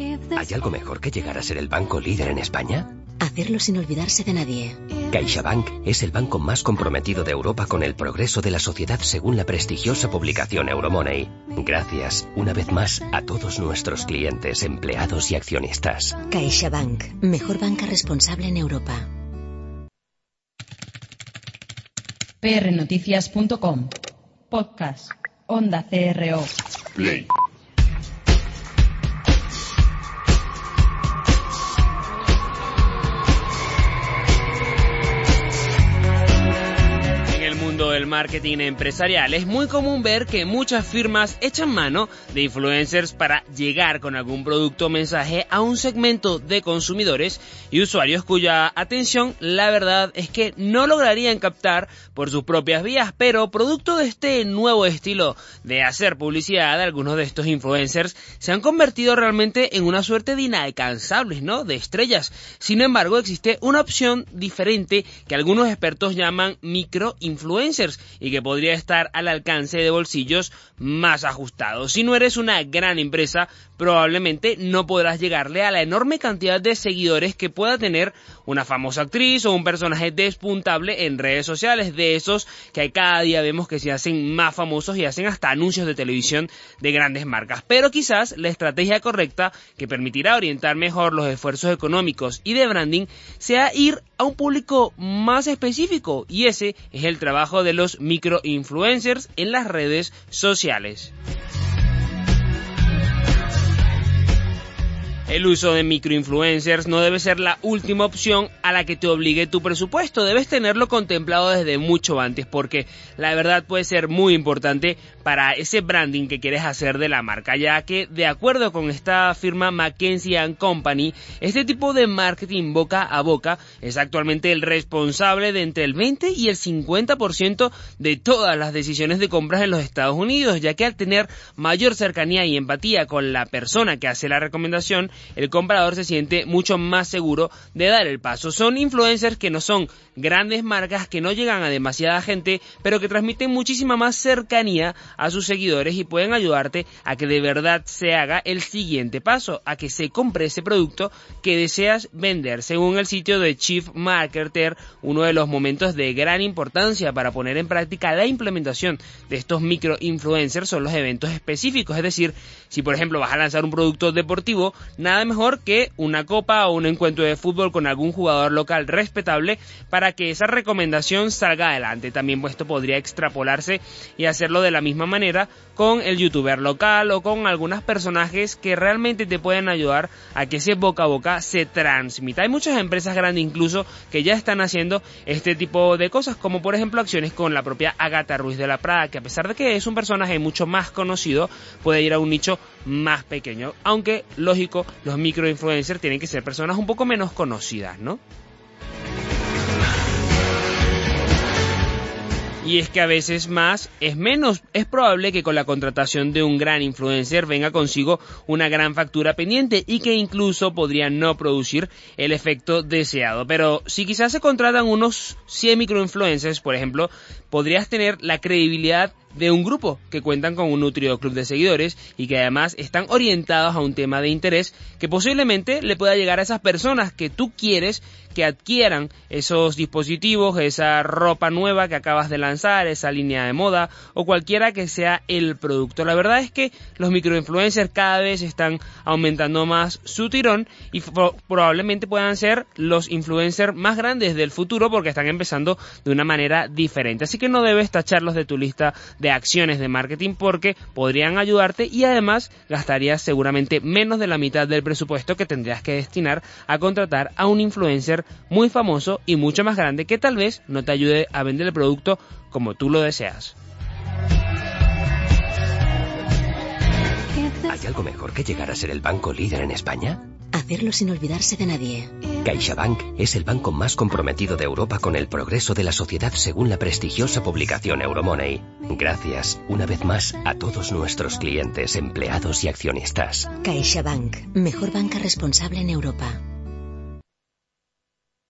¿Hay algo mejor que llegar a ser el banco líder en España? Hacerlo sin olvidarse de nadie. CaixaBank es el banco más comprometido de Europa con el progreso de la sociedad según la prestigiosa publicación Euromoney. Gracias, una vez más, a todos nuestros clientes, empleados y accionistas. CaixaBank, mejor banca responsable en Europa. prnoticias.com. Podcast. Onda CRO. Play. Del marketing empresarial es muy común ver que muchas firmas echan mano de influencers para llegar con algún producto o mensaje a un segmento de consumidores y usuarios cuya atención la verdad es que no lograrían captar por sus propias vías, pero producto de este nuevo estilo de hacer publicidad, algunos de estos influencers se han convertido realmente en una suerte de inalcanzables, ¿no?, de estrellas. Sin embargo, existe una opción diferente que algunos expertos llaman microinfluencers y que podría estar al alcance de bolsillos más ajustados. Si no eres una gran empresa, probablemente no podrás llegarle a la enorme cantidad de seguidores que pueda tener una famosa actriz o un personaje despuntable en redes sociales, de esos que cada día vemos que se hacen más famosos y hacen hasta anuncios de televisión de grandes marcas. Pero quizás la estrategia correcta que permitirá orientar mejor los esfuerzos económicos y de branding sea ir a un público más específico, y ese es el trabajo de los microinfluencers en las redes sociales. El uso de microinfluencers no debe ser la última opción a la que te obligue tu presupuesto. Debes tenerlo contemplado desde mucho antes, porque la verdad puede ser muy importante para ese branding que quieres hacer de la marca, ya que de acuerdo con esta firma McKinsey & Company, este tipo de marketing boca a boca es actualmente el responsable de entre el 20 y el 50% de todas las decisiones de compras en los Estados Unidos, ya que al tener mayor cercanía y empatía con la persona que hace la recomendación, el comprador se siente mucho más seguro de dar el paso. Son influencers que no son grandes marcas, que no llegan a demasiada gente, pero que transmiten muchísima más cercanía a sus seguidores y pueden ayudarte a que de verdad se haga el siguiente paso, a que se compre ese producto que deseas vender. Según el sitio de Chief Marketer, uno de los momentos de gran importancia para poner en práctica la implementación de estos microinfluencers son los eventos específicos. Es decir, si por ejemplo vas a lanzar un producto deportivo, nada mejor que una copa o un encuentro de fútbol con algún jugador local respetable para que esa recomendación salga adelante. También esto podría extrapolarse y hacerlo de la misma manera con el youtuber local o con algunos personajes que realmente te pueden ayudar a que ese boca a boca se transmita. Hay muchas empresas grandes incluso que ya están haciendo este tipo de cosas, como por ejemplo acciones con la propia Agatha Ruiz de la Prada, que a pesar de que es un personaje mucho más conocido, puede ir a un nicho más pequeño, aunque lógico, los microinfluencers tienen que ser personas un poco menos conocidas, ¿no? Y es que a veces más es menos. Es probable que con la contratación de un gran influencer venga consigo una gran factura pendiente y que incluso podría no producir el efecto deseado. Pero si quizás se contratan unos 100 microinfluencers, por ejemplo, podrías tener la credibilidad de un grupo que cuentan con un nutrido club de seguidores y que además están orientados a un tema de interés que posiblemente le pueda llegar a esas personas que tú quieres que adquieran esos dispositivos, esa ropa nueva que acabas de lanzar, esa línea de moda o cualquiera que sea el producto. La verdad es que los microinfluencers cada vez están aumentando más su tirón y probablemente puedan ser los influencers más grandes del futuro porque están empezando de una manera diferente. Así que no debes tacharlos de tu lista de acciones de marketing porque podrían ayudarte y además gastarías seguramente menos de la mitad del presupuesto que tendrías que destinar a contratar a un influencer muy famoso y mucho más grande que tal vez no te ayude a vender el producto como tú lo deseas. ¿Hay algo mejor que llegar a ser el banco líder en España? Hacerlo sin olvidarse de nadie. CaixaBank es el banco más comprometido de Europa con el progreso de la sociedad según la prestigiosa publicación Euromoney. Gracias, una vez más, a todos nuestros clientes, empleados y accionistas. CaixaBank, mejor banca responsable en Europa.